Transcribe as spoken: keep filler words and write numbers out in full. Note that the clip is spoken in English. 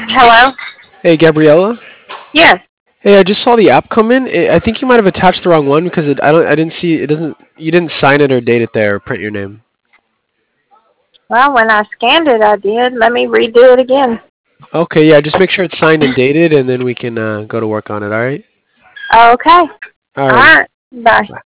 Hello? Hey, Gabriella. Yes. Hey, I just saw the app come in. I I think you might have attached the wrong one because it, I don't. I didn't see. It doesn't. You didn't sign it or date it there or print your name. Well, when I scanned it, I did. Let me redo it again. Okay, yeah. Just make sure it's signed and dated, and then we can uh, go to work on it. All right. Okay. All All right. right. Bye.